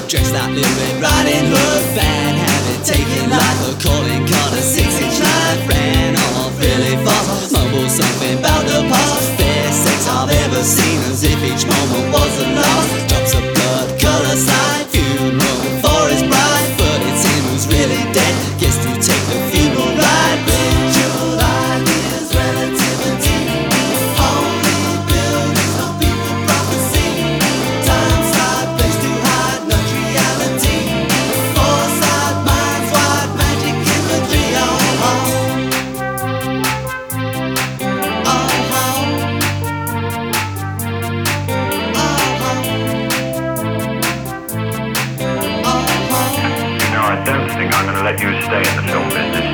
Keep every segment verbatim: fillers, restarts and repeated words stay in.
Dressed that little Red Riding Hood, bad habit, taking life, a calling card, a six-inch knife, ran off really fast, mumbled something about the past. Best sex I've ever seen, as if each moment was the last. Drops of blood, colour slide, funeral for his bride, but it's him who's really dead. Gets to take the funeral ride. Ritual ideas, relativity, holy buildings, no people prophecy. Time slide, place to hide, not reality. Foresight, minds wide, magic imagery. Oh, oh. Oh, oh. Oh, oh. You know, I don't think I'm going to let you stay in the film business.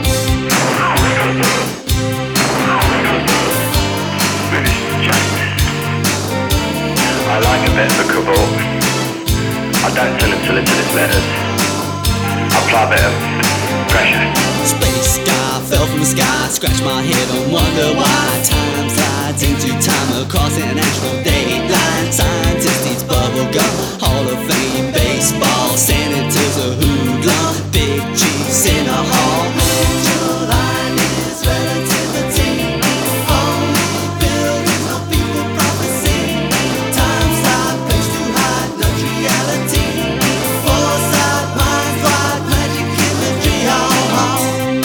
British Jack. I like a bit of a cabal. I don't tell him to listen to his letters. I apply a bit of pressure. Space sky fell from the sky, scratch my head and wonder why. Time slides into time across international date line. Scientist eats bubble gum, Hall of Fame baseball, senators a hoodlum, big cheese in a hall. Ritual ideas, relativity, holy buildings, no people prophecy. Time slide, place to hide, not reality. Foresight, minds wide, magic imagery. Oh, oh.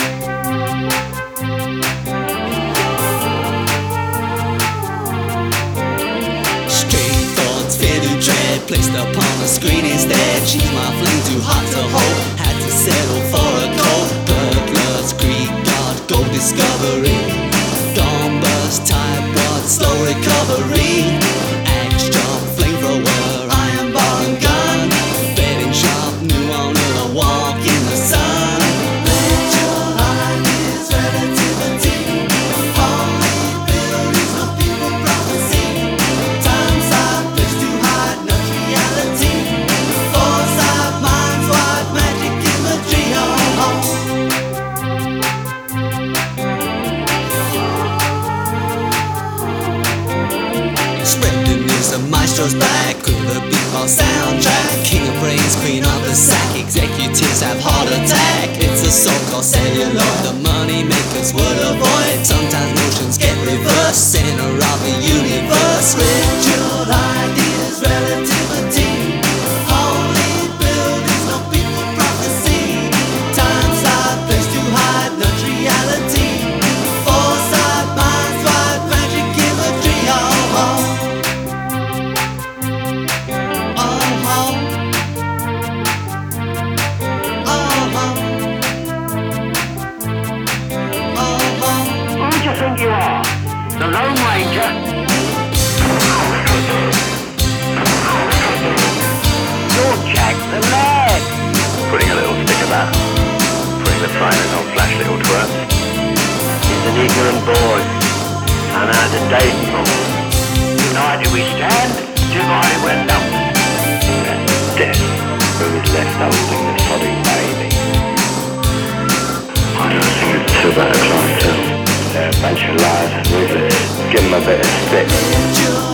Straight thoughts, fear to dread, placed upon the screen instead. She's my flame, too hot to hold, had to settle for a cold. Burglars, Greek god, gold discovery, gone bust, type rod, slow recovery. Axe chop, flamethrower, iron bar and gun, betting shop, new owner, a walk in the sun. Ritual ideas, relativity, holy buildings, no people prophecy. Time slide, place to hide, not reality. Foresight, minds wide, magic imagery. Oh, oh. Spread the news, the maestro's back, with the beatbox soundtrack. King of brains, queen of the sack, executives have heart attack. It's a so-called celluloid, the money makers would avoid. Sometimes notions get reversed, center of the universe. Ritual ideas, relativity, holy buildings, no people prophecy. Time slide, place to hide, not reality. Foresight, minds wide, magic imagery. Oh, oh. Oh, oh. Oh, oh. Oh, oh. Who do you think you are? The Lone Ranger? You're Jack the Lad. Putting a little stick about. Putting the primers on flash little twerps. He's an ignorant boy. And out of date from. United we stand, divided we're numbered. That's death. Who is left holding the sodding baby? I don't think it's too bad a clientele. They're a bunch of liars and ruthless. Give them a bit of stick. Ritual